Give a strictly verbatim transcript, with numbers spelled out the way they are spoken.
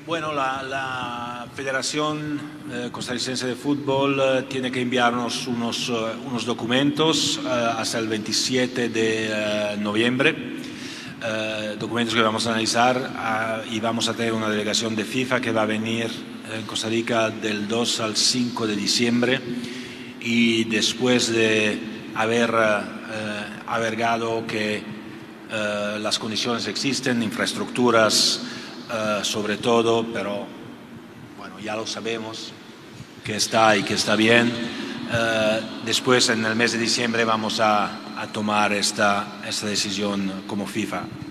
Bueno, la, la Federación eh, Costarricense de Fútbol eh, tiene que enviarnos unos, uh, unos documentos uh, hasta el veintisiete de uh, noviembre, uh, documentos que vamos a analizar uh, y vamos a tener una delegación de FIFA que va a venir en Costa Rica del dos al cinco de diciembre y después de haber uh, averiguado que uh, las condiciones existen, infraestructuras, Uh, sobre todo, pero bueno, ya lo sabemos que está y que está bien. Uh, después, en el mes de diciembre, vamos a, a tomar esta, esta decisión como FIFA.